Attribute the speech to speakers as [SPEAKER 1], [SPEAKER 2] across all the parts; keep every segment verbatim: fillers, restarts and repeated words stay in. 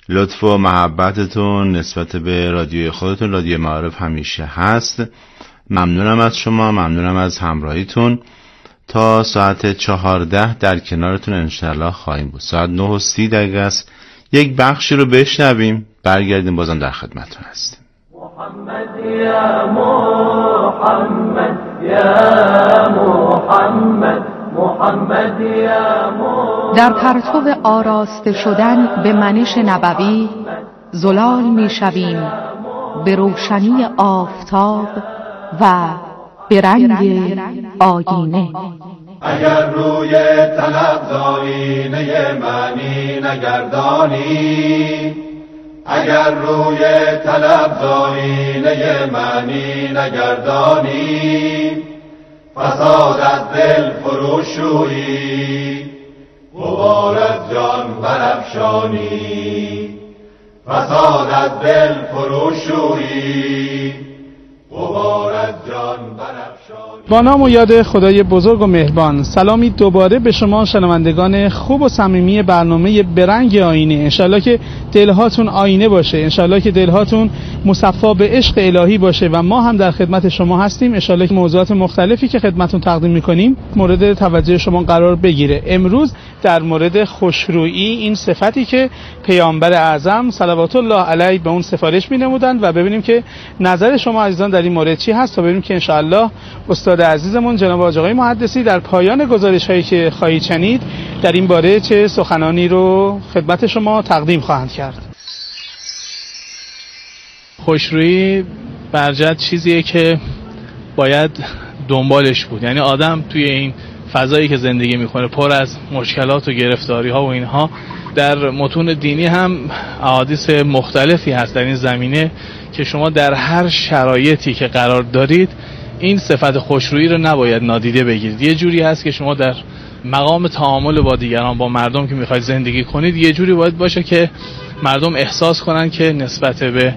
[SPEAKER 1] لطف و محبتتون نسبت به رادیوی خودتون، رادیو معارف، همیشه هست. ممنونم از شما، ممنونم از همراهیتون. تا ساعت چهارده در کنارتون انشاءالله خواهیم بود. ساعت نه و سی دقیقه است. یک بخشی رو بشنویم، برگردیم بازم در خدمتتون هستیم.
[SPEAKER 2] محمد یا محمد یا محمد محمد یا محمد.
[SPEAKER 3] در پرتو آراسته شدن به منش نبوی زلال میشویم به روشنی آفتاب و به رنگ آینه.
[SPEAKER 2] اگر روی طلب زاینه معنی نگردانی، اگر روی طلب زاینه معنی نگردانی، فساد از دل فروشویی غبار از جان برافشانی، فساد از دل فروشویی غبار از جان برافشانی.
[SPEAKER 4] با نام و یاد خدای بزرگ و مهربان، سلامی دوباره به شما شنوندگان خوب و صمیمی برنامه برنگ آینه. انشالله که دلهاتون آینه باشه، انشالله که دلهاتون مصفا به عشق الهی باشه و ما هم در خدمت شما هستیم. انشالله که موضوعات مختلفی که خدمتون تقدیم میکنیم مورد توجه شما قرار بگیره. امروز در مورد خوشرویی، این صفتی که پیامبر اعظم صلوات الله علیه به اون سفارش می‌نمودند، و ببینیم که نظر شما عزیزان در این مورد چی هست، تا ببینیم که انشالله استاد عزیزمون جناب آقای محدثی در پایان گزارش‌هایی که خواهید شنید در این باره چه سخنانی رو خدمت شما تقدیم خواهند کرد.
[SPEAKER 5] خوشرویی برجت چیزیه که باید دنبالش بود. یعنی آدم توی این فضایی که زندگی میکنه پر از مشکلات و گرفتاری‌ها و اینها، در متون دینی هم احادیث مختلفی هست در این زمینه که شما در هر شرایطی که قرار دارید این صفت خوشرویی رو نباید نادیده بگیرید. یه جوری هست که شما در مقام تعامل با دیگران، با مردم که میخواید زندگی کنید، یه جوری باید باشه که مردم احساس کنن که نسبت به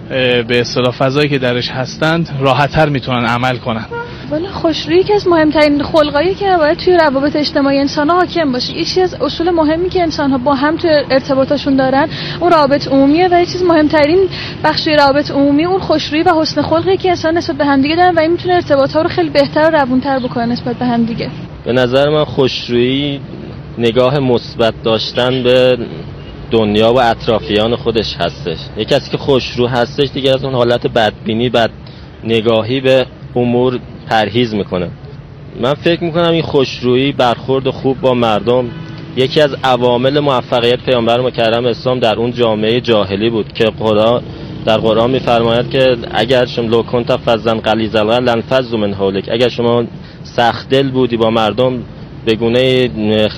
[SPEAKER 5] به اصطلاح فضایی که درش هستند راحت‌تر میتونن عمل کنن.
[SPEAKER 6] ولی خوشرویی که از مهمترین خلقایی که باید توی روابط اجتماعی انسان‌ها حاکم باشه. یه چیز از اصول مهمی که انسان‌ها با هم توی ارتباطشون دارن اون روابط عمومیه، و یه چیز مهمترین بخش روابط عمومی اون خوشرویی و حسن خلقی که انسان نسبت به هم دیگه دارن و این میتونه ارتباط‌ها رو خیلی بهتر و روون‌تر بکنه نسبت به هم دیگه.
[SPEAKER 7] به نظر من خوشرویی نگاه مثبت داشتن به دنیا و اطرافیان خودش هستش. یک کسی که خوشرو هستش دیگه از اون حالت بدبینی، بد نگاهی به امور پرهیز میکنه. من فکر میکنم این خوشرویی، برخورد خوب با مردم یکی از عوامل موفقیت پیامبر مکرم اسلام در اون جامعه جاهلی بود که قرآن در قرآن میفرماید که اگر شما لو کنت فظا غلیظ القلب لانفضوا من حولک، اگر شما سخت دل بودی با مردم به گونه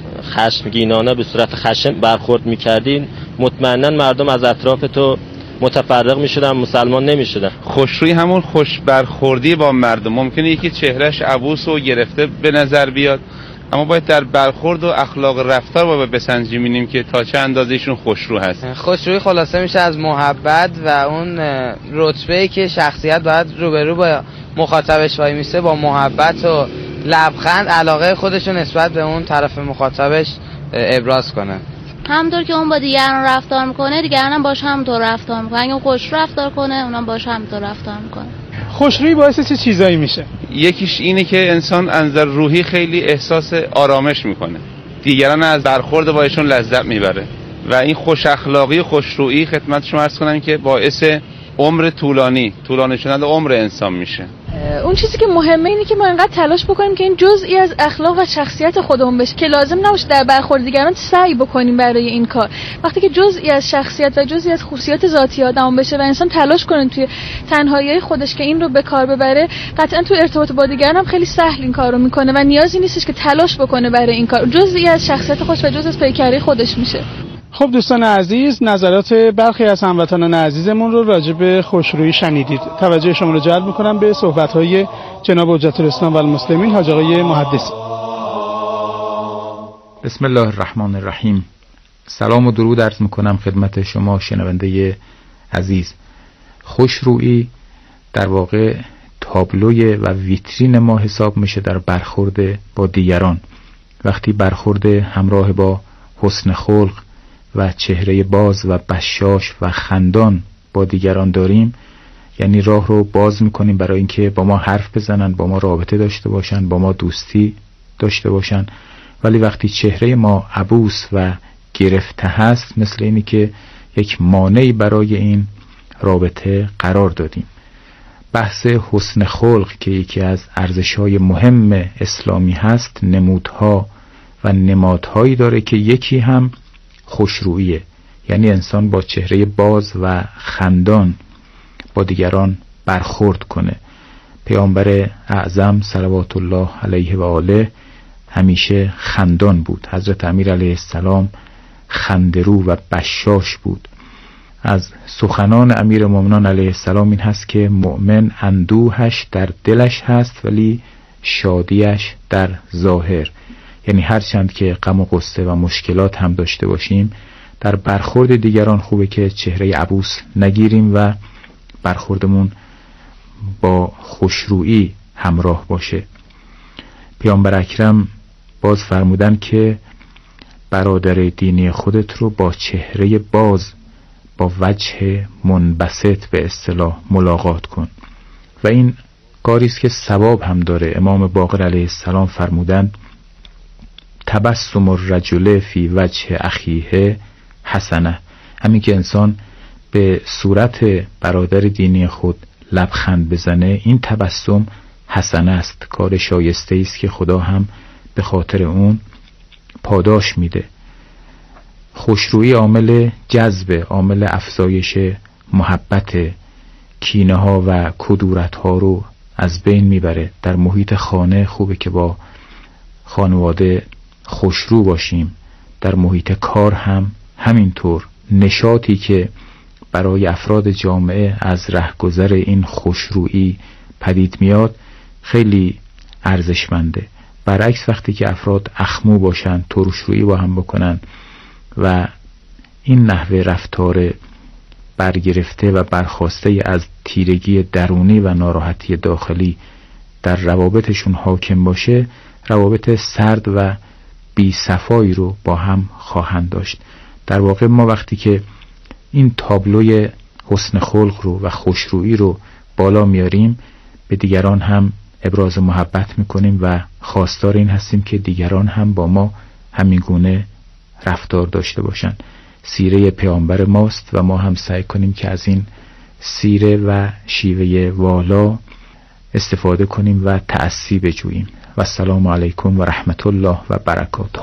[SPEAKER 7] خشمگینانه به صورت خشم برخورد میکردین، مطمئنا مردم از اطراف تو متفرق میشدن، مسلمان نمیشدن.
[SPEAKER 8] خوشرویی همون خوش برخوردی با مردم. ممکنه یکی چهرهش عبوس و گرفته به نظر بیاد، اما باید در برخورد و اخلاق رفتار باید بسنجیم ببینیم که تا چه اندازه ایشون خوشرو هست.
[SPEAKER 9] خوشرویی خلاصه میشه از محبت و اون رتبه‌ای که شخصیت باید روبرو با مخاطبش وای میسه، با محبت و لبخند علاقه خودش رو نسبت به اون طرف مخاطبش ابراز کنه.
[SPEAKER 10] همونطور که اون با دیگران رفتار میکنه دیگران هم باش همونطور رفتار میکنه. اگه اون خوش رفتار کنه اونم باش همونطور رفتار میکنه.
[SPEAKER 4] خوشرویی باعث چه چیزایی میشه؟
[SPEAKER 8] یکیش اینه که انسان از نظر روحی خیلی احساس آرامش میکنه، دیگران از برخورد با ایشون لذت میبره، و این خوش اخلاقی و خوشرویی خدمت شما عرض کنم که باعث عمر طولانی طولانی شدن عمر انسان میشه.
[SPEAKER 6] اون چیزی که مهمه اینه که ما اینقدر تلاش بکنیم که این جزئی از اخلاق و شخصیت خودمون بشه که لازم نباشه در برخورد دیگران سعی بکنیم برای این کار. وقتی که جزئی از شخصیت و جزئی از خصوصیات ذاتی آدم بشه و انسان تلاش کنه توی تنهایی خودش که این رو به کار ببره، قطعا توی ارتباط با دیگران هم خیلی سهل این کارو میکنه و نیازی نیستش که تلاش بکنه برای این کار. جزئی از شخصیت خودش و جزئی از پیکره خودش میشه.
[SPEAKER 4] خب دوستان عزیز، نظرات برخی از هموطنان عزیزمون رو راجع به خوشرویی شنیدید. توجه شما رو جلب می‌کنم به صحبت‌های جناب حجت الاسلام و المسلمین حاج آقای محدثی.
[SPEAKER 11] بسم الله الرحمن الرحیم. سلام و درود عرض می‌کنم خدمت شما شنونده عزیز. خوشرویی در واقع تابلوی و ویترین ما حساب میشه در برخورد با دیگران. وقتی برخورد همراه با حسن خلق و چهره باز و بشاش و خندان با دیگران داریم، یعنی راه رو باز میکنیم برای اینکه با ما حرف بزنن، با ما رابطه داشته باشن، با ما دوستی داشته باشن. ولی وقتی چهره ما عبوس و گرفته هست، مثل اینی که یک مانعی برای این رابطه قرار دادیم. بحث حسن خلق که یکی از ارزش‌های مهم اسلامی هست، نمودها و نمادهایی داره که یکی هم خوشروییه، یعنی انسان با چهره باز و خندان با دیگران برخورد کنه. پیامبر اعظم صلوات الله علیه و آله همیشه خندان بود. حضرت امیر علیه السلام خندرو و بشاش بود. از سخنان امیر مومنان علیه السلام این هست که مؤمن اندوهش در دلش هست ولی شادیش در ظاهر. یعنی هرچند که غم و غصه و مشکلات هم داشته باشیم، در برخورد دیگران خوبه که چهره عبوس نگیریم و برخوردمون با خوشرویی همراه باشه. پیامبر اکرم باز فرمودن که برادر دینی خودت رو با چهره باز، با وجه منبسط به اصطلاح ملاقات کن و این کاری است که ثواب هم داره. امام باقر علیه السلام فرمودن تبسم الرجل فی وجه اخیه حسنه. همین که انسان به صورت برادر دینی خود لبخند بزنه، این تبسم حسنه است، کار شایسته است که خدا هم به خاطر اون پاداش میده. خوشرویی عامل جذب، عامل افزایش محبت، کینه ها و کدورت ها رو از بین میبره. در محیط خانه خوبه که با خانواده خوشرو باشیم، در محیط کار هم همینطور. نشاطی که برای افراد جامعه از رهگذر این خوشرویی پدید میاد خیلی ارزشمنده. برعکس وقتی که افراد اخمو باشن، ترشرویی با هم بکنن و این نحوه رفتار برگرفته و برخاسته از تیرگی درونی و ناراحتی داخلی در روابطشون حاکم باشه، روابط سرد و بی صفایی رو با هم خواهند داشت. در واقع ما وقتی که این تابلوی حسن خلق رو و خوشرویی رو بالا میاریم، به دیگران هم ابراز محبت میکنیم و خواستار این هستیم که دیگران هم با ما همین گونه رفتار داشته باشن. سیره پیامبر ماست و ما هم سعی کنیم که از این سیره و شیوه والا استفاده کنیم و تأسی بجوییم. و السلام علیکم و رحمت الله و برکاته.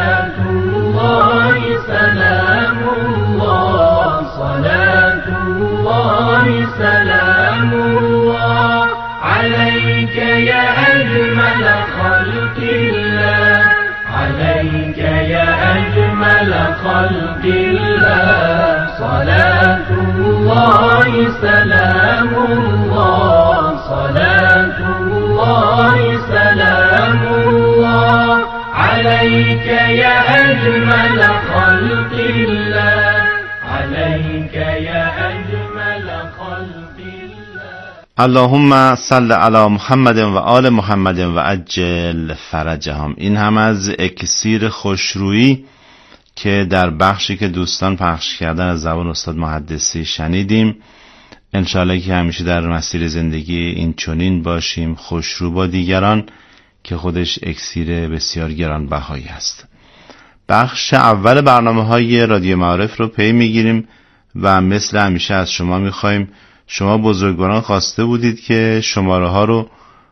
[SPEAKER 2] عليك يا أجمل خلق الله، عليك يا أجمل خلق الله، صلاة الله سلام الله، صلاة الله سلام الله، عليك يا أجمل خلق الله، عليك يا أجمل خلق الله.
[SPEAKER 1] اللهم صل علی محمد و آل محمد و عجل فرجهم. این هم از اکسیر خوشرویی که در بخشی که دوستان پخش کردن از زبان استاد محدثی شنیدیم. انشاءالله که همیشه در مسیر زندگی این چنین باشیم، خوشرو با دیگران، که خودش اکسیر بسیار گرانبهایی است. بخش اول برنامه های رادیو معارف رو پی میگیریم و مثل همیشه از شما میخوایم، شما بزرگواران خواسته بودید که شماره ها رو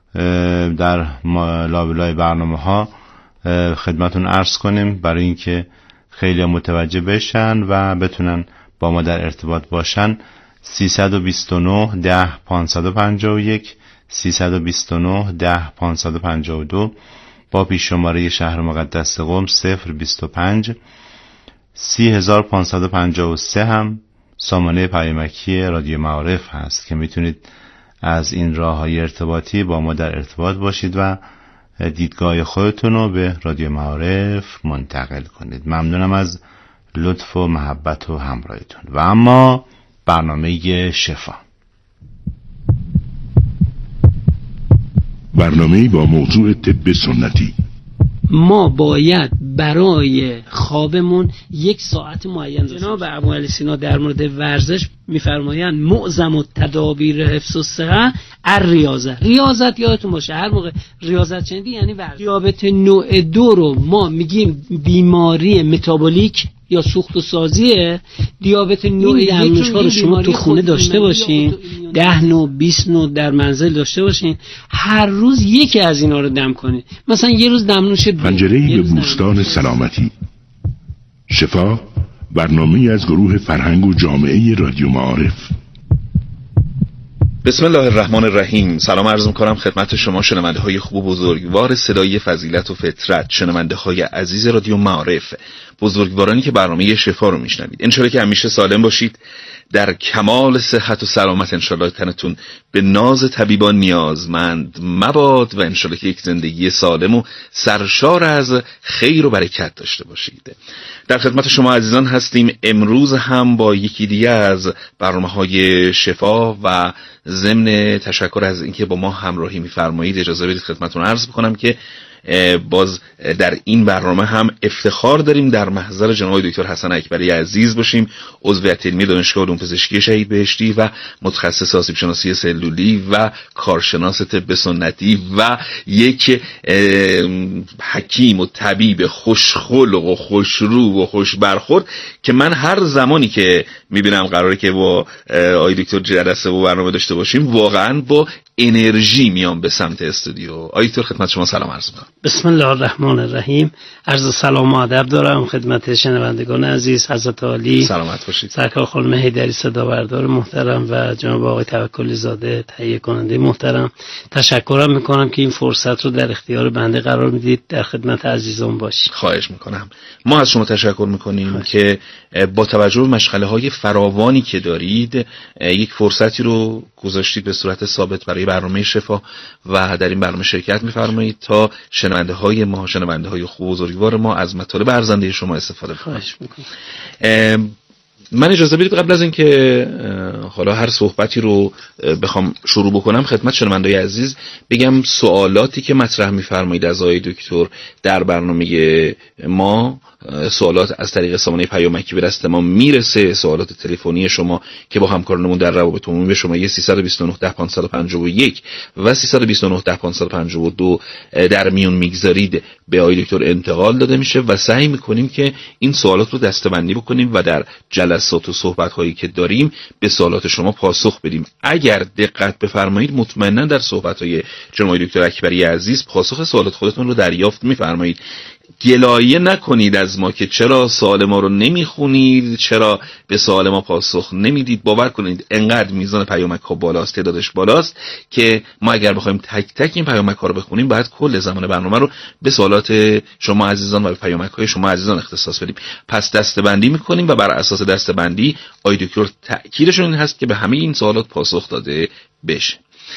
[SPEAKER 1] در لابلای برنامه ها خدمتون عرض کنیم برای اینکه خیلی متوجه بشن و بتونن با ما در ارتباط باشن. سیصد و بیست و نه ده پانصد و پنجاه و یک سیصد و بیست و نه ده پانصد و پنجاه و دو با پیش شماره شهر مقدس قم صفر بیست و پنج سی هزار پانصد و پنجاه و سه هم سامانه پیامکی رادیو معارف هست که میتونید از این راه‌های ارتباطی با ما در ارتباط باشید و دیدگاه خودتون رو به رادیو معارف منتقل کنید. ممنونم از لطف و محبت و همراهیتون. و اما برنامه شفا،
[SPEAKER 12] برنامه با موضوع طب سنتی.
[SPEAKER 13] ما باید
[SPEAKER 12] برای خوابمون یک ساعت معین. جناب ابو علی سینا در مورد ورزش میفرمایند معظم التدابیر حفظ الصحه الریاضه. ریاضت یادتون باشه هر موقع ریاضت چندی یعنی ورزش. دیابت نوع دو رو ما میگیم بیماری متابولیک یا سوخت و سازیه. دیابت نوع یک رو شما تو خونه داشته باشین، ده نوع بیست نوع در منزل داشته باشین، هر روز یکی از اینا رو دم کنین. مثلا یه روز دمنوش
[SPEAKER 13] پنجره به بوستان سلامتی. شفا برنامه از گروه فرهنگ و جامعه رادیو معارف.
[SPEAKER 14] بسم الله الرحمن الرحیم. سلام عرض می‌کنم خدمت شما شنونده های خوب و بزرگوار صدای فضیلت و فطرت، شنونده های عزیز رادیو معارف، بزرگوارانی که برنامه شفا رو میشنوید. انشالله که همیشه سالم باشید، در کمال صحت و سلامت. انشالله تنتون به ناز طبیبان نیازمند مباد و انشالله که یک زندگی سالم و سرشار از خیر و برکت داشته باشید. در خدمت شما عزیزان هستیم امروز هم با یکی دیگه از برنامه‌های شفا و ضمن تشکر از اینکه با ما همراهی می‌فرمایید اجازه بدید خدمتتون عرض بکنم که باز در این برنامه هم افتخار داریم در محضر جناب دکتر حسن اکبری عزیز باشیم، عضو هیئت علمی دانشگاه علوم پزشکی شهید بهشتی و متخصص آسیب شناسی سلولی و کارشناس طب سنتی و یک حکیم و طبیب خوشخلق و خوشرو و خوش برخورد که من هر زمانی که میبینم قراره که با آقای دکتر جلسه و برنامه داشته باشیم واقعا با انرژی میام به سمت استودیو. آقای دکتر خدمت شما سلام عرض می‌کنم.
[SPEAKER 12] بسم الله الرحمن الرحیم. عرض سلام و ادب دارم خدمت شنوندگان عزیز. حضرت عالی
[SPEAKER 14] سلامت باشید.
[SPEAKER 12] سرکار خانم حیدری صدا بردار محترم و جناب آقای توکلی زاده تهیه کننده محترم، تشکرم میکنم که این فرصت رو در اختیار بنده قرار میدید در خدمت عزیزان باشید.
[SPEAKER 14] خواهش میکنم. ما از شما تشکر میکنیم که با توجه به مشغله‌های فراوانی که دارید یک فرصتی رو گذاشتید به صورت ثابت برای برنامه شفا و در این برنامه شرکت می‌فرمایید تا شنونده های ما، شنونده های خوب و بزرگوار ما از مطالب ارزنده شما استفاده کنند.
[SPEAKER 12] خواهش میکنم.
[SPEAKER 14] من اجازه بدید قبل از اینکه حالا هر صحبتی رو بخوام شروع بکنم خدمت شنونده‌های عزیز بگم سوالاتی که مطرح می‌فرمایید از آقای دکتر در برنامه ما، سوالات از طریق سامانه پیامکی به دست ما میرسه، سوالات تلفنی شما که با همکارانمون در روابط عمومی به شماره سیصد و بیست و نه ده پانصد و پنجاه و یک و سیصد و بیست و نه ده پانصد و پنجاه و دو در میون میگذارید به آقای دکتر انتقال داده میشه و سعی میکنیم که این سوالات رو دسته‌بندی بکنیم و در جلسات و صحبت‌هایی که داریم به سوالات شما پاسخ بدیم. اگر دقت بفرمایید مطمئنا در صحبت‌های جناب دکتر اکبری عزیز پاسخ سوالات خودتون رو دریافت می‌فرمایید. گلایه نکنید از ما که چرا سوال ما رو نمیخونید، چرا به سوال ما پاسخ نمیدید. باور کنید انقدر میزان پیامک ها بالاست، تعدادش بالاست که ما اگر بخوایم تک تک این پیامک ها رو بخونیم باید کل زمان برنامه رو به سوالات شما عزیزان و به پیامک های شما عزیزان اختصاص بدیم. پس دسته‌بندی میکنیم و بر اساس دسته‌بندی آقای دکتر تأکیدشون این هست که به همه این سوالات پاسخ داده بشه.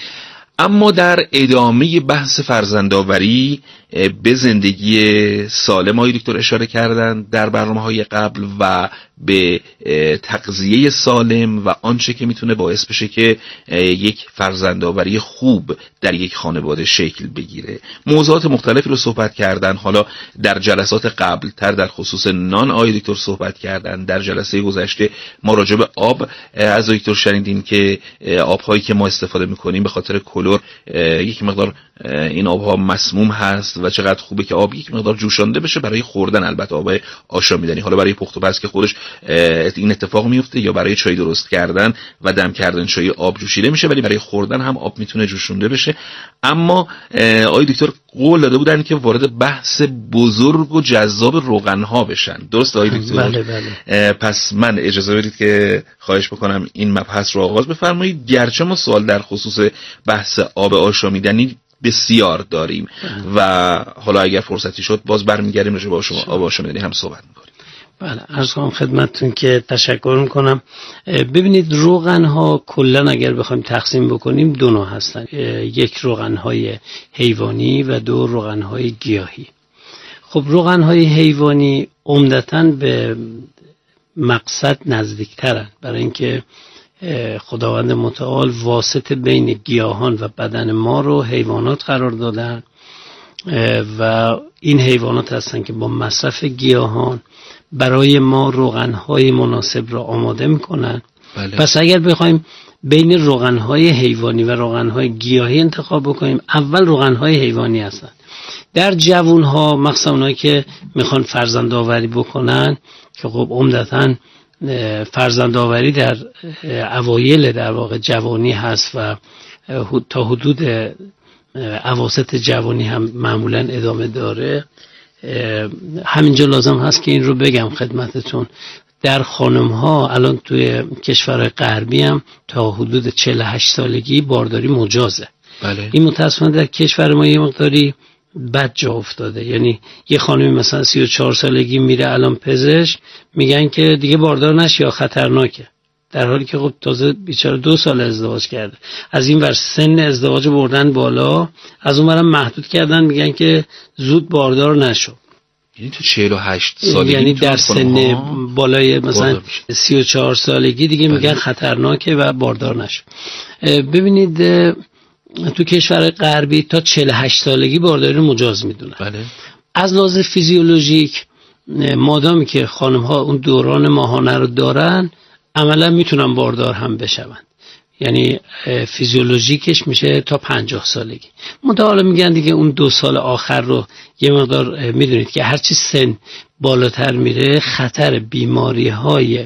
[SPEAKER 14] اما در ادامه بحث فرزندآوری به زندگی سالم آقای دکتر اشاره کردن در برنامه‌های قبل و به تغذیه سالم و آنچه که میتونه باعث بشه که یک فرزندآوری خوب در یک خانواده شکل بگیره. موضوعات مختلفی رو صحبت کردن. حالا در جلسات قبل تر در خصوص نان آقای دکتر صحبت کردن. در جلسه گذشته ما راجع به آب از دکتر شنیدیم که آب‌هایی که ما استفاده می‌کنیم به خاطر کلور یک مقدار این آب‌ها مسموم هست و چقدر خوبه که آب یک مقدار جوشانده بشه برای خوردن، البته آب آشامیدنی. حالا برای پخت و پز که خودش این اتفاق میفته یا برای چای درست کردن و دم کردن چای آب جوشیده میشه، ولی برای خوردن هم آب میتونه جوشونده بشه. اما آقای دکتر قول داده بودن که وارد بحث بزرگ و جذاب روغن‌ها بشن. درست آقای دکتر؟
[SPEAKER 12] بله بله.
[SPEAKER 14] پس من اجازه بدید که خواهش بکنم این مبحث رو آغاز بفرمایید. گرچه ما سوال در خصوص بحث آب آشامیدنی بسیار داریم و حالا اگر فرصتی شد باز برمیگردیم راجع به شما آب آشامیدنی هم صحبت می‌کنیم.
[SPEAKER 12] بله، عرض کنم خدمتتون که تشکر میکنم. ببینید روغن ها کلا اگر بخوایم تقسیم بکنیم دو نوع هستن، یک روغن های حیوانی و دو روغن های گیاهی. خب روغن های حیوانی عمدتاً به مقصد نزدیکترن، برای اینکه خداوند متعال واسطه بین گیاهان و بدن ما رو حیوانات قرار دادن و این حیوانات هستن که با مصرف گیاهان برای ما روغن‌های مناسب را آماده میکنن.
[SPEAKER 14] بله.
[SPEAKER 12] پس اگر بخوایم بین روغن‌های حیوانی و روغن‌های گیاهی انتخاب بکنیم، اول روغن‌های حیوانی هستن. در جوان‌ها مخصوصا اونایی که میخوان فرزند آوری بکنن که خب عمدتاً فرزند آوری در اوایل در واقع جوانی هست و تا حدود اواسط جوانی هم معمولاً ادامه داره. همینجا لازم هست که این رو بگم خدمتتون، در خانم ها الان توی کشورهای غربی هم تا حدود چهل و هشت سالگی بارداری مجازه.
[SPEAKER 14] بله.
[SPEAKER 12] این متاسفانه در کشور ما یه مقداری بد جا افتاده. یعنی یه خانمی مثلا سی و چهار سالگی میره الان پزشک، میگن که دیگه باردار نشی یا خطرناکه، در حالی که خب تازه بیچاره دو سال ازدواج کرده. از این ور سن ازدواج بردن بالا، از اون ورم محدود کردن، میگن که زود باردار نشو.
[SPEAKER 14] یعنی تو چهل و هشت سالگی
[SPEAKER 12] یعنی در سن بالای مثلا سی و چهار سالگی دیگه بله. میگن خطرناکه و باردار نشو. ببینید تو کشور غربی تا چهل و هشت سالگی بارداری رو مجاز میدونن.
[SPEAKER 14] بله.
[SPEAKER 12] از لحاظ فیزیولوژیک مادامی که خانم ها اون دوران ماهانه رو دارن عملا میتونن باردار هم بشون. یعنی فیزیولوژیکش میشه تا پنجاه سالگی. متعالی میگن دیگه اون دو سال آخر رو یه مقدار میدونید که هرچی سن بالاتر میره خطر بیماری های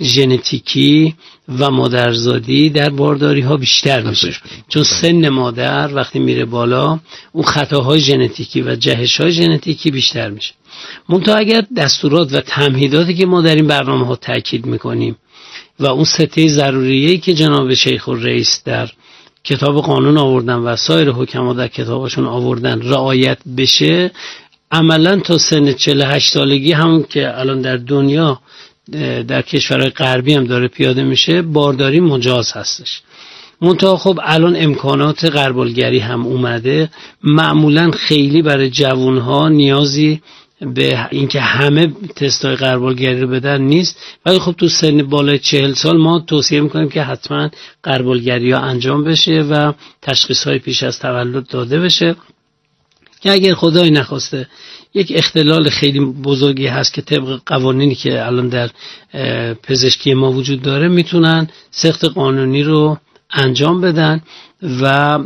[SPEAKER 12] ژنتیکی و مادرزادی در بارداری ها بیشتر میشه، چون سن مادر وقتی میره بالا اون خطاهای ژنتیکی و جهش های ژنتیکی بیشتر میشه. منتها اگر دستورات و تمهیداتی که ما در این برنامه ها تاکید میکنیم و اون سته ضروریه‌ای که جناب شیخ الرئیس در کتاب قانون آوردن و سایر حکما در کتابشون آوردن رعایت بشه، عملا تا سن چهل و هشت سالگی همون که الان در دنیا در کشورهای غربی هم داره پیاده میشه بارداری مجاز هستش. منتها خب الان امکانات غربالگری هم اومده، معمولا خیلی برای جوانها نیازی به اینکه همه تستای غربالگری رو بدن نیست، ولی خب تو سن بالای چهل سال ما توصیه میکنیم که حتما غربالگری ها انجام بشه و تشخیص های پیش از تولد داده بشه که اگر خدای نخواسته یک اختلال خیلی بزرگی هست که طبق قوانینی که الان در پزشکی ما وجود داره میتونن سخت قانونی رو انجام بدن و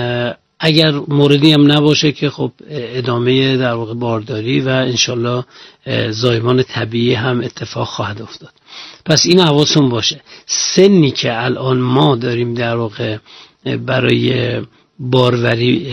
[SPEAKER 12] اگر موردی هم نباشه که خب ادامه در واقع بارداری و انشالله زایمان طبیعی هم اتفاق خواهد افتاد. پس این حواستون باشه. سنی که الان ما داریم در واقع برای باروری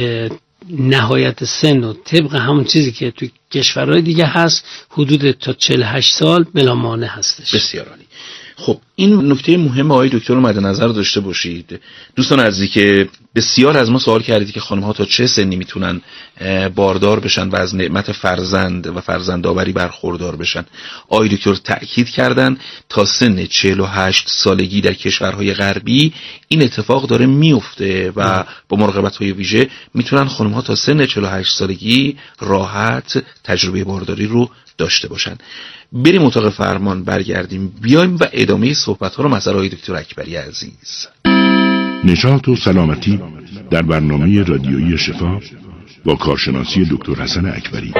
[SPEAKER 12] نهایت سن و طبق همون چیزی که تو کشورهای دیگه هست حدود تا چهل و هشت سال بلا مانع هستش.
[SPEAKER 14] بسیار عالی. خب این نکته مهم آقای دکتر رو مد نظر داشته باشید. دوستان عزیزی که بسیار از ما سوال کردید که خانم ها تا چه سنی میتونن باردار بشن و از نعمت فرزند و فرزندآوری برخوردار بشن، آقای دکتر تأکید کردن تا سن چهل و هشت سالگی در کشورهای غربی این اتفاق داره میفته و با مراقبت‌های ویژه میتونن خانم ها تا سن چهل و هشت سالگی راحت تجربه بارداری رو داشته باشن. بریم اتاق فرمان، برگردیم بیایم و ادامه صحبت ها رو مع آقای دکتر اکبری عزیز.
[SPEAKER 13] نشاط و سلامتی در برنامه رادیویی شفا با کارشناسی دکتر حسن اکبری.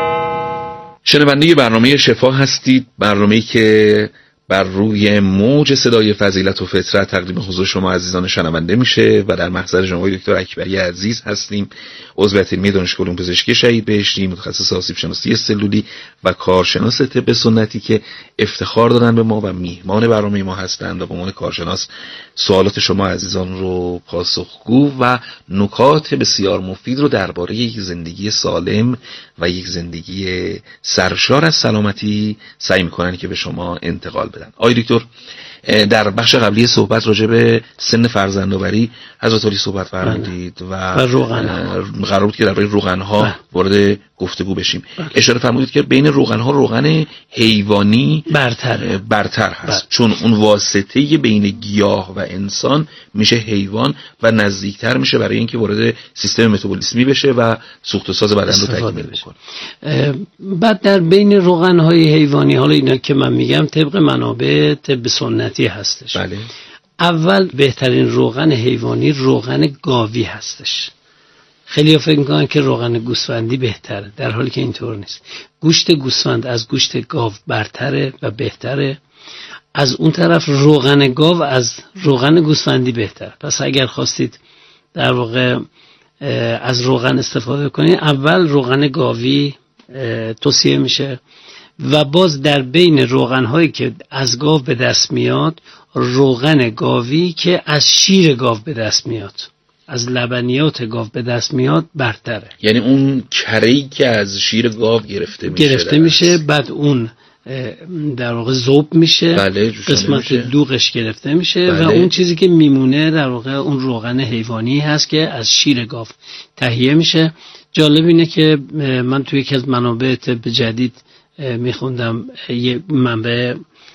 [SPEAKER 14] شنونده برنامه شفا هستید، برنامه‌ای که بر روی موج صدای فضیلت و فطرت تقدیم حضور شما عزیزان شنونده میشه و در محضر جناب دکتر اکبری عزیز هستیم، عضو علمی دانشگاه علوم پزشکی شهید بهشتی، متخصص آسیب شناسی سلولی و کارشناس طب سنتی که افتخار دارن به ما و میهمان برنامه ما هستند و به عنوان کارشناس سوالات شما عزیزان رو پاسخگو و نکات بسیار مفید رو درباره یک زندگی سالم و یک زندگی سرشار از سلامتی سعی میکنن که به شما انتقال بدن. آقای دکتر در بخش قبلی صحبت راجع به سن فرزندآوری حضرت علی صحبت فرمودید و, و قرار بود که درباره روغن‌ها وارد گفتگو بشیم. بله. اشاره فرمودید که بین روغن‌ها روغن حیوانی
[SPEAKER 12] برتر
[SPEAKER 14] برتر هست.
[SPEAKER 12] بله.
[SPEAKER 14] چون اون واسطه بین گیاه و انسان میشه حیوان و نزدیکتر میشه برای اینکه وارد سیستم متابولیسمی بشه و سوخت و ساز بدن رو تکمیل بکنه.
[SPEAKER 12] بعد در بین روغن‌های حیوانی، حالا اینا که من میگم طبق منابع طب سنتی هستش.
[SPEAKER 14] بله.
[SPEAKER 12] اول بهترین روغن حیوانی روغن گاوی هستش. خیلی فکر میکنن که روغن گوسفندی بهتره، در حالی که اینطور نیست. گوشت گوسفند از گوشت گاو برتره و بهتره، از اون طرف روغن گاو از روغن گوسفندی بهتره. پس اگر خواستید در واقع از روغن استفاده کنید، اول روغن گاوی توصیه میشه و باز در بین روغن هایی که از گاو به دست میاد، روغن گاوی که از شیر گاو به دست میاد، از لبنیات گاو به دست میاد برتره.
[SPEAKER 14] یعنی اون کره‌ای که از شیر گاو گرفته میشه
[SPEAKER 12] گرفته میشه بعد اون در واقع ذوب میشه،
[SPEAKER 14] بله،
[SPEAKER 12] قسمت
[SPEAKER 14] میشه.
[SPEAKER 12] دوغش گرفته میشه،
[SPEAKER 14] بله.
[SPEAKER 12] و اون چیزی که میمونه در واقع اون روغن حیوانی هست که از شیر گاو تهیه میشه. جالب اینه که من توی یکی از منابع طب جدید میخوندم، یه منبع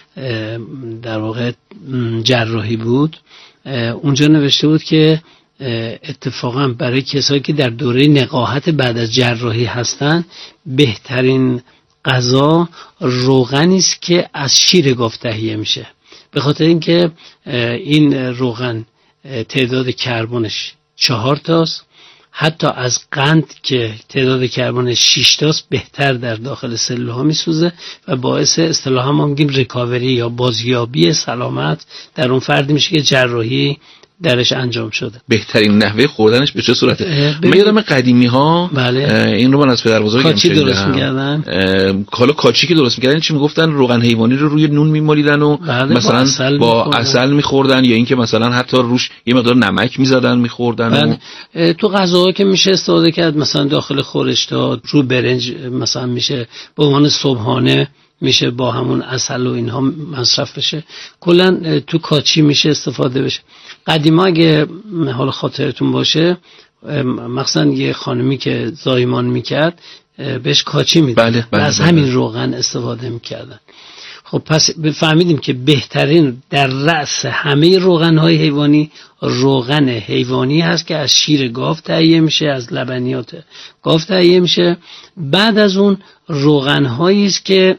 [SPEAKER 12] در واقع جراحی بود، اونجا نوشته بود که اتفاقا برای کسایی که در دوره نقاهت بعد از جراحی هستن، بهترین غذا روغنی است که از شیر گاو تهیه میشه، به خاطر اینکه این روغن تعداد کربنش چهار تاست، حتی از قند که تعداد کربن شش تاست بهتر در داخل سلول ها میسوزه و باعث اصطلاحا ما میگیم ریکاوری یا بازیابی سلامت در اون فردی میشه که جراحی درش انجام شده.
[SPEAKER 14] بهترین نحوه خوردنش به چه صورته؟ من یادم قدیمی ها
[SPEAKER 12] بله.
[SPEAKER 14] این رو من از پدر بزرگم
[SPEAKER 12] کاچی درست می‌کردن.
[SPEAKER 14] حالا کاچی که درست می‌کردن چی میگفتن؟ روغن حیوانی رو روی نون می‌مالیدن و
[SPEAKER 12] بله.
[SPEAKER 14] مثلا با عسل می‌خوردن، یا اینکه مثلا حتی روش یه مقدار نمک می‌زدن می‌خوردن.
[SPEAKER 12] بله. تو غذاها که میشه استفاده کرد، مثلا داخل خورش داد، رو برنج مثلا میشه به عنوان صبحانه میشه با همون عسل و اینها مصرف بشه. کلا تو کاچی میشه استفاده بشه. قدیما اگه حالا خاطرتون باشه، مثلا یه خانمی که زایمان میکرد بهش کاچی میداد،
[SPEAKER 14] بله، بله،
[SPEAKER 12] از
[SPEAKER 14] بله.
[SPEAKER 12] همین روغن استفاده میکردن. خب پس فهمیدیم که بهترین در رأس همه روغن‌های حیوانی روغن حیوانی هست که از شیر گاو تهیه میشه، از لبنیات گاو تهیه میشه. بعد از اون روغن‌هایی است که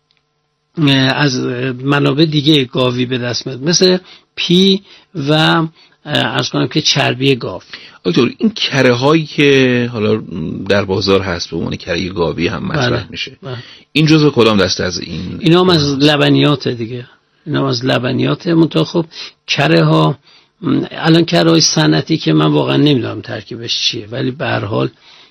[SPEAKER 12] از منابع دیگه گاوی به دست میاد، مثل پی و عرض کنم که چربی گاو.
[SPEAKER 14] دکتر، این کره هایی که حالا در بازار هست به عنوان کره گاوی هم مطرح
[SPEAKER 12] بله.
[SPEAKER 14] میشه،
[SPEAKER 12] بله.
[SPEAKER 14] این جزء کدام دسته از این؟
[SPEAKER 12] اینا هم از لبنیات دیگه، اینا هم از لبنیات. منتها خب کره ها الان کره های صنعتی که من واقعا نمیدونم ترکیبش چیه، ولی به هر حال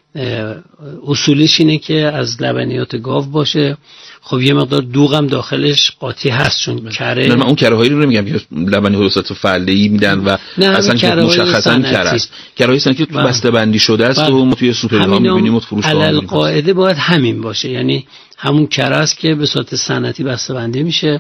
[SPEAKER 12] اصولیش اینه که از لبنیات گاو باشه. خب یه مقدار دوغم داخلش قاطی هست، چون کره.
[SPEAKER 14] نه من اون کره هایی رو نمیگم که لبنیات حسات فعلی میدن و اصلا مشخصا کره است. کره های صنعتی تو بسته بندی شده است و ما توی سوپرها میبینیم و فروش ها
[SPEAKER 12] علل قاعده باید همین باشه، یعنی همون کره است که به صورت صنعتی بسته بندی میشه.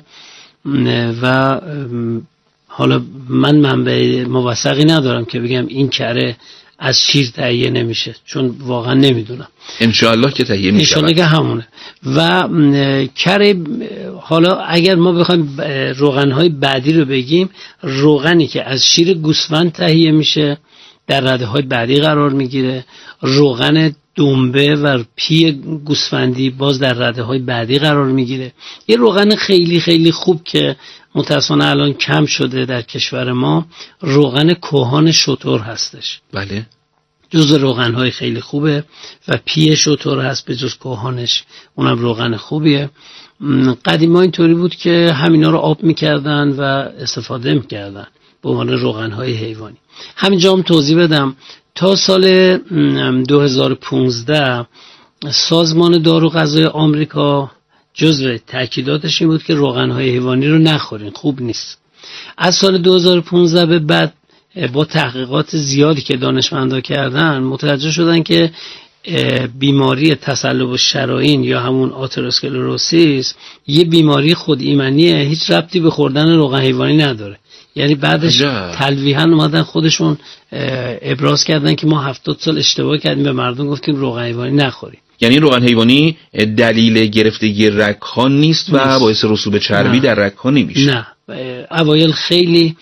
[SPEAKER 12] و حالا من منبع موثقی ندارم که بگم این کره از شیر تهیه نمیشه، چون واقعا نمیدونم.
[SPEAKER 14] انشاءالله که تهیه میشه،
[SPEAKER 12] انشاءالله که همونه. و کره، حالا اگر ما بخوایم روغن‌های بعدی رو بگیم، روغنی که از شیر گوسفند تهیه میشه در رده‌های بعدی قرار میگیره. روغن دنبه و پی گوسفندی باز در رده‌های بعدی قرار میگیره. یه روغن خیلی خیلی خوب که متأسفانه الان کم شده در کشور ما، روغن کهان شتر هستش.
[SPEAKER 14] بله.
[SPEAKER 12] جز روغن‌های خیلی خوبه و پی شتر هست به جز کهانش، اونم روغن خوبیه. قدیما اینطوری بود که همینا رو آب میکردن و استفاده میکردن به عنوان روغن‌های حیوانی. همینجا هم توضیح بدم، تا سال دو هزار و پانزده سازمان داروغذایی آمریکا جزو تأکیداتش این بود که روغن‌های حیوانی رو نخورین، خوب نیست. از سال دو هزار و پانزده به بعد با تحقیقات زیادی که دانشمندا کردن متوجه شدن که بیماری تصلب الشرايين یا همون آتروسکلروسیس یه بیماری خود ایمنیه، هیچ ربطی به خوردن روغن حیوانی نداره. یعنی بعدش تلویحاً اومدن خودشون ابراز کردن که ما هفتاد سال اشتباه کردیم، به مردم گفتیم روغن حیوانی نخورید.
[SPEAKER 14] یعنی روغن حیوانی دلیل گرفتگی رگ ها نیست و نیست. باعث رسوب چربی در رگ ها نمیشه.
[SPEAKER 12] نه، اوایل خیلی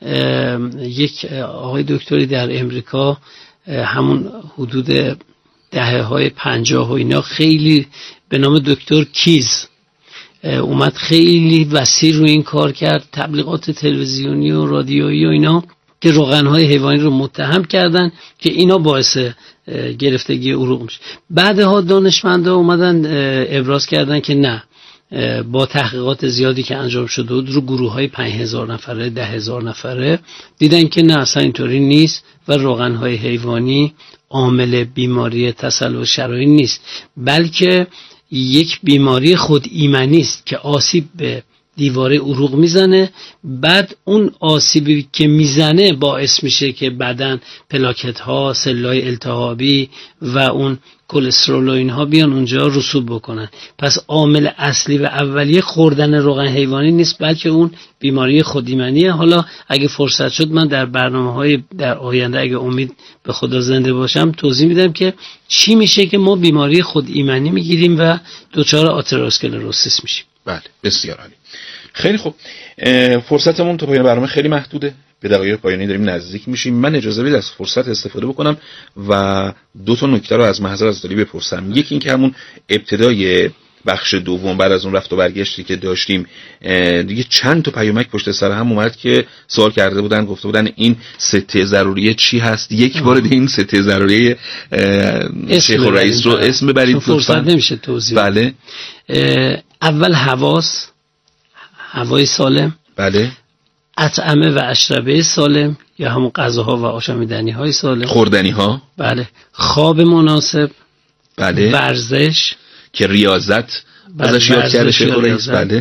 [SPEAKER 12] یک آقای دکتری در امریکا همون حدود دهه های پنجاه و اینا خیلی به نام دکتر کیز اومد، خیلی وسیع روی این کار کرد، تبلیغات تلویزیونی و رادیویی و اینا که روغن‌های حیوانی رو متهم کردن که اینا باعث گرفتگی عروق میشه. بعدها دانشمندا اومدن ابراز کردن که نه، با تحقیقات زیادی که انجام شده بود رو گروه‌های پنج هزار نفره ده هزار نفره دیدن که نه، اصلا اینطوری نیست و روغن‌های حیوانی عامل بیماری تسلل شرائین نیست، بلکه یک بیماری خود ایمنی است که آسیب به دیواره عروق میزنه. بعد اون آسیبی که میزنه باعث میشه که بدن پلاکت ها، سلولای التهابی و اون کلسترول و اینها بیان اونجا رسوب بکنن. پس عامل اصلی و اولیه خوردن روغن حیوانی نیست، بلکه اون بیماری خودایمنیه. حالا اگه فرصت شد من در برنامه‌های در آینده اگه امید به خدا زنده باشم توضیح میدم که چی میشه که ما بیماری خودایمنی میگیریم و دچار آتروسکلروسیس میشیم.
[SPEAKER 14] بله، بسیار عالی. خیلی خوب، فرصتمون تا پایان برنامه خیلی محدوده، به دقایق پایانی داریم نزدیک میشیم. من اجازه بدید از فرصت استفاده بکنم و دو تا نکته رو از محضر از داری بپرسم. یکی این که همون ابتدای بخش دوم بعد از اون رفت و برگشتی که داشتیم دیگه چند تا پیامک پشت سر هم اومد که سوال کرده بودن، گفته بودن این سته ضروریه چی هست. یک بار دیگه این سته ضروریه شیخ رئیس رو اسم ببرید
[SPEAKER 12] فرصت نمیشه توضیح.
[SPEAKER 14] بله،
[SPEAKER 12] اول حواس، هوای سالم،
[SPEAKER 14] بله،
[SPEAKER 12] اطعمه و اشربه سالم یا همون غذاها و آشامیدنی های سالم،
[SPEAKER 14] خوردنی ها،
[SPEAKER 12] بله، خواب مناسب،
[SPEAKER 14] بله،
[SPEAKER 12] ورزش
[SPEAKER 14] که ریاضت ازش یاد کرده شیخ رئیس، بله،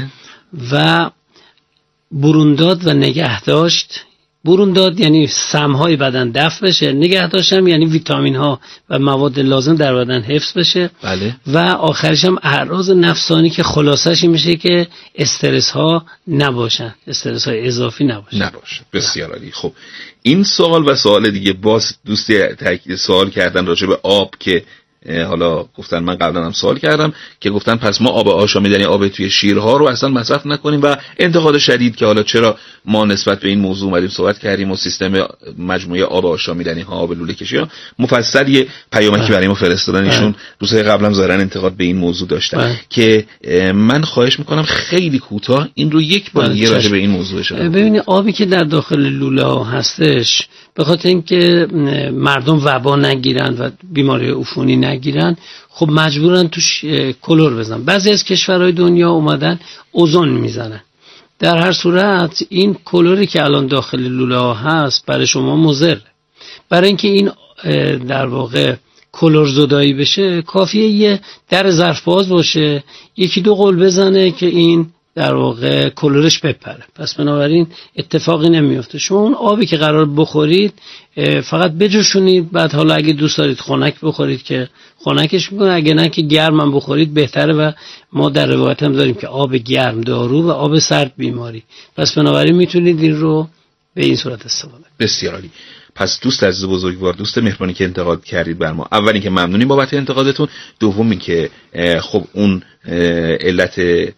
[SPEAKER 12] و برونداد و نگهداشت. برونداد یعنی سمهای بدن دفع بشه، نگهداشت هم یعنی ویتامین ها و مواد لازم در بدن حفظ بشه،
[SPEAKER 14] بله،
[SPEAKER 12] و آخرش هم اعراض نفسانی که خلاصش میشه که استرس ها نباشن، استرس های اضافی نباشن
[SPEAKER 14] نباشه. بسیار عالی. خب این سوال و سوال دیگه باز دوستی تاکید سوال کردن راجع به آب که حالا گفتن، من قبلا هم سوال کردم که گفتن پس ما آب آشامیدنی، آب توی شیرها رو اصلا مصرف نکنیم و انتقاد شدید که حالا چرا ما نسبت به این موضوع اومدیم صحبت کردیم و سیستم مجموعه آب آشامیدنی ها، آب لوله کشی ها مفصل یه پیامکی برای ما فرستادن. ایشون دوستای قبلا ظاهرا انتقاد به این موضوع داشتن بله. که من خواهش میکنم خیلی کوتاه این رو یک بار دیگه راجع به این موضوع اشاره.
[SPEAKER 12] ببینید آبی که در داخل لوله ها هستش به خاطر اینکه مردم وبا نگیرن و بیماری عفونی نگیرن خب مجبورن توش کلور بزنن. بعضی از کشورهای دنیا اومدن اوزون میزنن. در هر صورت این کلوری که الان داخل لوله ها هست برای شما مضر. برای اینکه این در واقع کلور زدایی بشه کافیه یه در ظرف باز باشه، یکی دو قل بزنه که این در واقع کلورش بپره. پس بنابراین اتفاقی نمیفته. شما اون آبی که قرار بخورید فقط بجوشونید، بعد حالا اگه دوست دارید خنک بخورید که خنکش میکنه، اگه نه که گرم هم بخورید بهتره. و ما در روایت هم داریم که آب گرم دارو و آب سرد بیماری. پس بنابراین میتونید این رو به این صورت استفاده.
[SPEAKER 14] بسیار عالی. پس دوست عزیز بزرگوار، دوست مهربانی که انتقاد کردید بر ما، اول اینکه ممنونیم بابت انتقادتون، دوم اینکه خب اون علت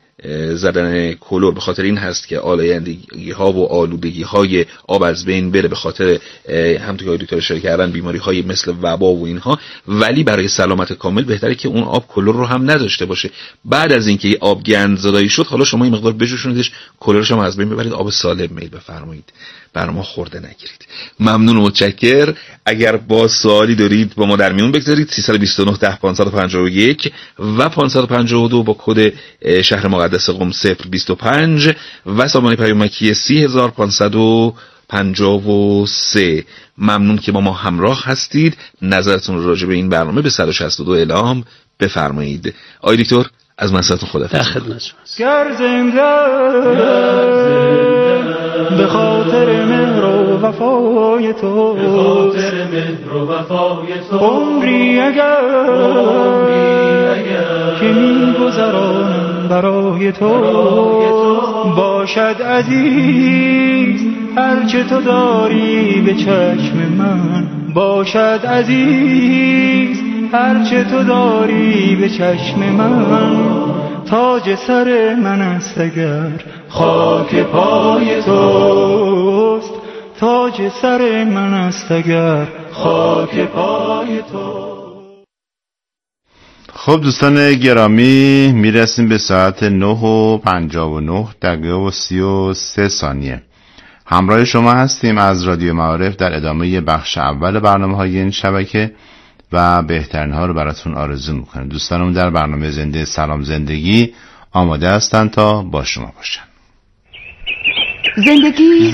[SPEAKER 14] زدن کلور به خاطر این هست که آلایندگی ها و آلودگی های آب از بین بره، به خاطر همونطور که دکتر اشاره کردن بیماری های مثل وبا و اینها. ولی برای سلامت کامل بهتره که اون آب کلور رو هم نداشته باشه. بعد از اینکه آب گند زدایی شد حالا شما این مقدار بجوشونیدش، کلورش هم از بین ببرید، آب سالم میل بفرمایید، بر ما خورده نگیرید. ممنون و متشکر. اگر با سوالی دارید با ما در میون بگذارید سیصد و بیست و نه ده پانصد و پنجاه و یک و پانصد و پنجاه و دو با کد شهر مقدس قم صفر بیست و پنج و سامانه پیامکی سی هزار پانصد و پنجاه و سه. ممنون که با ما همراه هستید. نظرتون راجع به این برنامه به صد و شصت و دو اعلام بفرمایید. آقای دکتر از منصتون خدا
[SPEAKER 12] در خدمت شماست.
[SPEAKER 2] گر زنده به خاطر مهر و وفای تو، به خاطر مهر و وفای تو، عمری اگر که می‌گذرانم برای تو، باشد عزیز هرچه تو داری به چشم من، باشد عزیز هرچه تو داری به چشم من، تاج سر من است اگر خاک پای توست، تاج سر من است اگر خاک پای تو.
[SPEAKER 1] خب دوستان گرامی میرسیم به ساعت نه و پنجاه و نه دقیقه و سی و سه ثانیه. همراه شما هستیم از رادیو معارف در ادامه بخش اول برنامه های این شبکه و بهترین ها رو براتون آرزو میکنیم. دوستانم در برنامه زنده سلام زندگی آماده هستند تا با شما باشن.
[SPEAKER 3] زندگی